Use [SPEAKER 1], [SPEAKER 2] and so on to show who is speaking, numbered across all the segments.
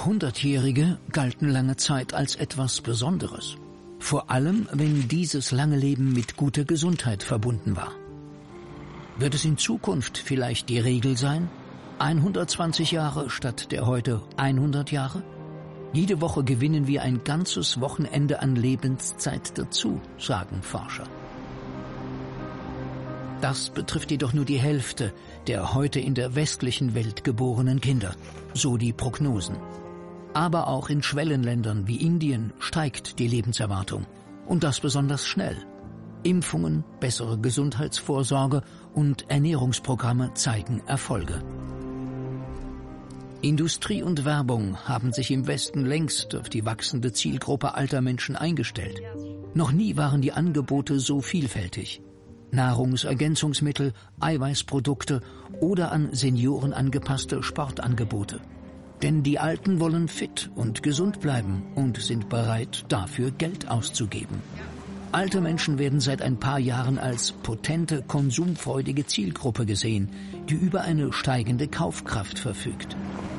[SPEAKER 1] Hundertjährige galten lange Zeit als etwas Besonderes. Vor allem, wenn dieses lange Leben mit guter Gesundheit verbunden war. Wird es in Zukunft vielleicht die Regel sein? 120 Jahre statt der heute 100 Jahre? Jede Woche gewinnen wir ein ganzes Wochenende an Lebenszeit dazu, sagen Forscher. Das betrifft jedoch nur die Hälfte der heute in der westlichen Welt geborenen Kinder, so die Prognosen. Aber auch in Schwellenländern wie Indien steigt die Lebenserwartung. Und das besonders schnell. Impfungen, bessere Gesundheitsvorsorge und Ernährungsprogramme zeigen Erfolge. Industrie und Werbung haben sich im Westen längst auf die wachsende Zielgruppe alter Menschen eingestellt. Noch nie waren die Angebote so vielfältig. Nahrungsergänzungsmittel, Eiweißprodukte oder an Senioren angepasste Sportangebote. Denn die Alten wollen fit und gesund bleiben und sind bereit, dafür Geld auszugeben. Alte Menschen werden seit ein paar Jahren als potente, konsumfreudige Zielgruppe gesehen, die über eine steigende Kaufkraft verfügt.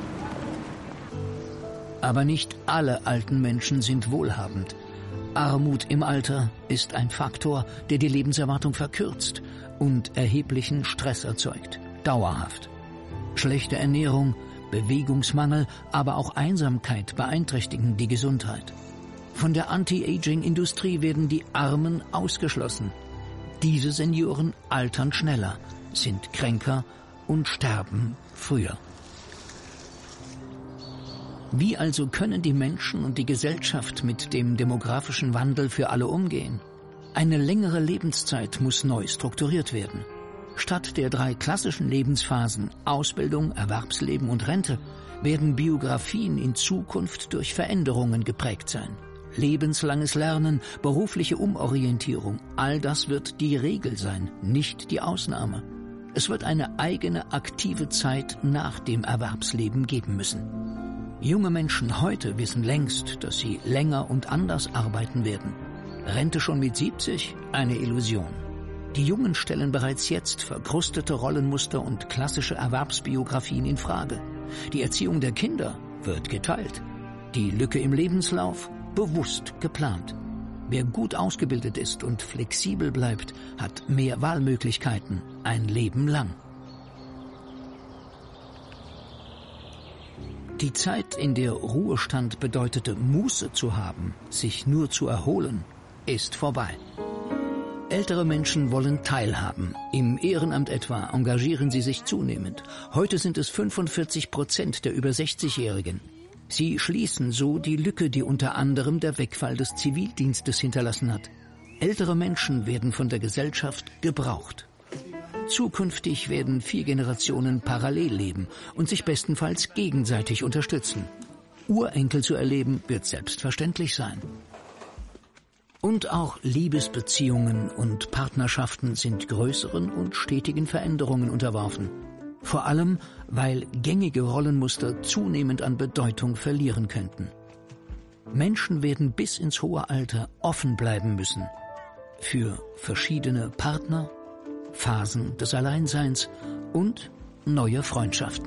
[SPEAKER 1] Aber nicht alle alten Menschen sind wohlhabend. Armut im Alter ist ein Faktor, der die Lebenserwartung verkürzt und erheblichen Stress erzeugt, dauerhaft. Schlechte Ernährung, Bewegungsmangel, aber auch Einsamkeit beeinträchtigen die Gesundheit. Von der Anti-Aging-Industrie werden die Armen ausgeschlossen. Diese Senioren altern schneller, sind kränker und sterben früher. Wie also können die Menschen und die Gesellschaft mit dem demografischen Wandel für alle umgehen? Eine längere Lebenszeit muss neu strukturiert werden. Statt der 3 klassischen Lebensphasen Ausbildung, Erwerbsleben und Rente werden Biografien in Zukunft durch Veränderungen geprägt sein. Lebenslanges Lernen, berufliche Umorientierung, all das wird die Regel sein, nicht die Ausnahme. Es wird eine eigene aktive Zeit nach dem Erwerbsleben geben müssen. Junge Menschen heute wissen längst, dass sie länger und anders arbeiten werden. Rente schon mit 70? Eine Illusion. Die Jungen stellen bereits jetzt verkrustete Rollenmuster und klassische Erwerbsbiografien in Frage. Die Erziehung der Kinder wird geteilt. Die Lücke im Lebenslauf bewusst geplant. Wer gut ausgebildet ist und flexibel bleibt, hat mehr Wahlmöglichkeiten ein Leben lang. Die Zeit, in der Ruhestand bedeutete, Muße zu haben, sich nur zu erholen, ist vorbei. Ältere Menschen wollen teilhaben. Im Ehrenamt etwa engagieren sie sich zunehmend. Heute sind es 45% der über 60-Jährigen. Sie schließen so die Lücke, die unter anderem der Wegfall des Zivildienstes hinterlassen hat. Ältere Menschen werden von der Gesellschaft gebraucht. Zukünftig werden 4 Generationen parallel leben und sich bestenfalls gegenseitig unterstützen. Urenkel zu erleben wird selbstverständlich sein. Und auch Liebesbeziehungen und Partnerschaften sind größeren und stetigen Veränderungen unterworfen. Vor allem, weil gängige Rollenmuster zunehmend an Bedeutung verlieren könnten. Menschen werden bis ins hohe Alter offen bleiben müssen für verschiedene Partner, Phasen des Alleinseins und neue Freundschaften.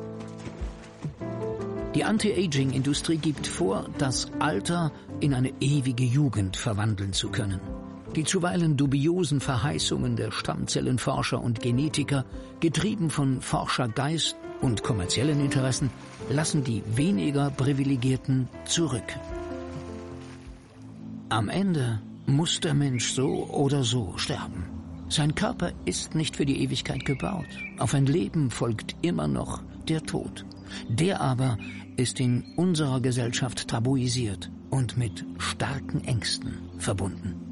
[SPEAKER 1] Die Anti-Aging-Industrie gibt vor, das Alter in eine ewige Jugend verwandeln zu können. Die zuweilen dubiosen Verheißungen der Stammzellenforscher und Genetiker, getrieben von Forschergeist und kommerziellen Interessen, lassen die weniger Privilegierten zurück. Am Ende muss der Mensch so oder so sterben. Sein Körper ist nicht für die Ewigkeit gebaut. Auf ein Leben folgt immer noch der Tod. Der aber ist in unserer Gesellschaft tabuisiert und mit starken Ängsten verbunden.